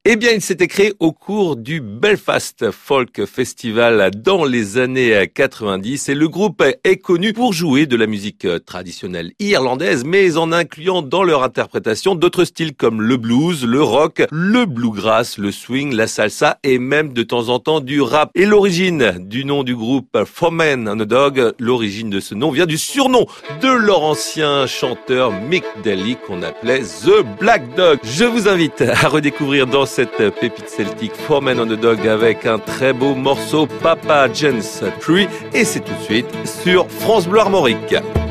Eh bien, il s'était créé au cours du Belfast Folk Festival dans les années 90 et le groupe est connu pour jouer de la musique traditionnelle irlandaise, mais en incluant dans leur interprétation d'autres styles comme le blues, le rock, le bluegrass, le swing, la salsa et même de temps en temps du rap. Et l'origine du nom du groupe Four Men and a Dog, l'origine de ce nom vient du surnom de leur ancien chanteur Mick Daly qu'on appelait The Black Dog. Je vous invite à redécouvrir dans cette pépite celtique Four Men and a Dog avec un très beau morceau Papa John's Tree et c'est tout de suite sur France Bleu Armorique.